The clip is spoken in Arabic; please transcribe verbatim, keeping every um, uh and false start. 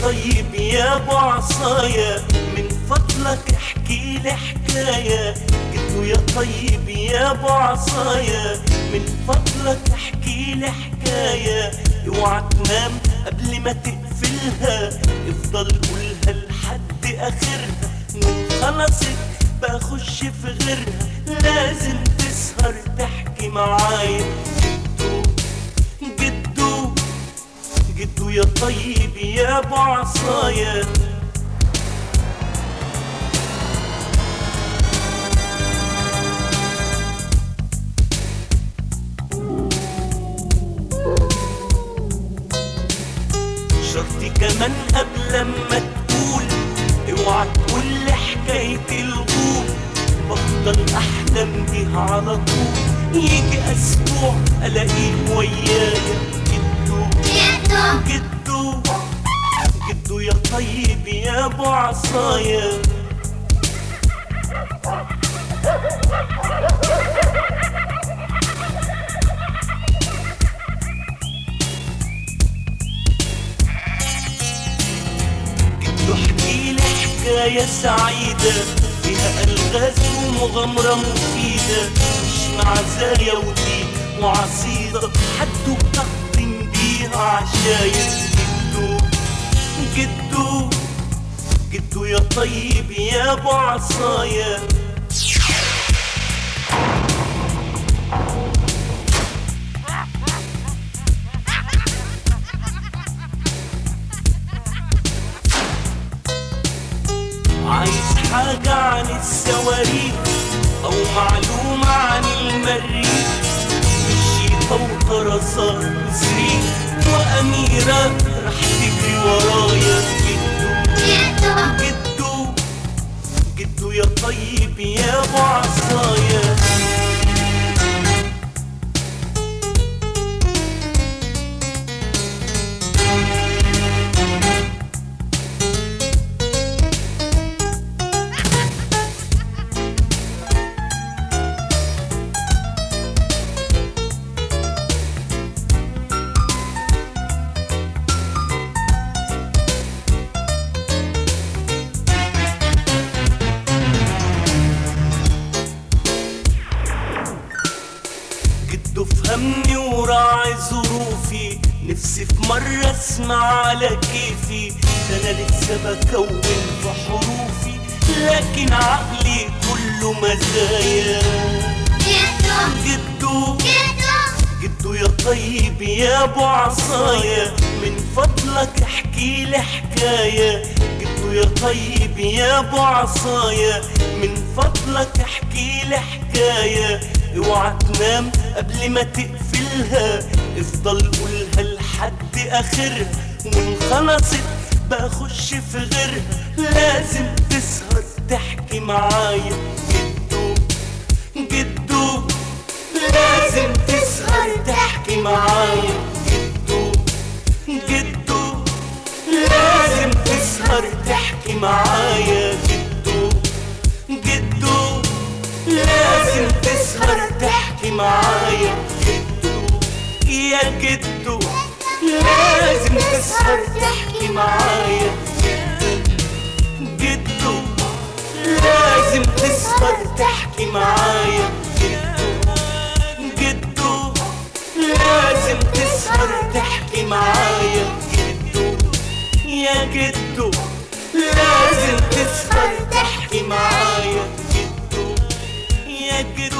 طيب يا ابو عصايا من فضلك احكي لي حكاية. جدو يا طيب يا ابو عصايا من فضلك احكي لي حكاية. اوعى تنام قبل ما تقفلها، افضل قولها لحد اخرها. من خلصت بخش في غيرها، لازم تسهر تحكي معايا. جدو جدو جدو يا طيب يا ابو عصايا. شرطي كمان قبل ما تقول، اوعى تقول لي حكاية الغول. بفضل احلم بيها على طول، يجي اسبوع الاقيه ويايا. جدو جدو جدو يا طيب يا ابو عصايا. جدو احكيلي حكاية سعيدة فيها ألغاز ومغامرة مفيدة، مش معزايا ودين وعصيدة حد بتقدم بيها عشايا. جدو جدو جدو يا طيب يا ابو عصايا. عايز حاجة عن السواريخ أو معلومة عن المريخ، الشيطة وطرزات وزريخ وأميرة رح تجري ورايا. جدو جدو جدو يا طيب يا ابو عصايا. جدو فهمني وراعي ظروفي، نفسي في مرة اسمع على كيفي. ده انا لسه بكون في حروفي، لكن عقلي كله مزايا. جدو جدو يا طيب يا ابو عصايا من فضلك احكي لي حكاية. جدو يا طيب يا ابو عصايا من فضلك احكي لي حكاية. اوعى تنام قبل ما تقفلها، افضل قولها لحد اخرها. وان خلصت بخش في غيرها، لازم تسهر تحكي معايا. جدو جدو لازم تسهر تحكي معايا. جدو جدو لازم تسهر تحكي معايا. جدو جدو لازم تسهر تحكي معايا. جدو يا جدو لازم تسهر تحكي معايا. جدو لازم تسهر تحكي معايا. جدو لازم تسهر تحكي معايا. جدو يا جدو لازم تسهر تحكي معايا. جدو يا جدو